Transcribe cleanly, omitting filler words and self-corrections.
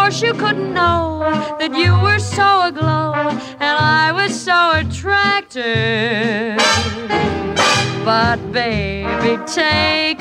course you couldn't know that you were so aglow and I was so attractive. But baby, take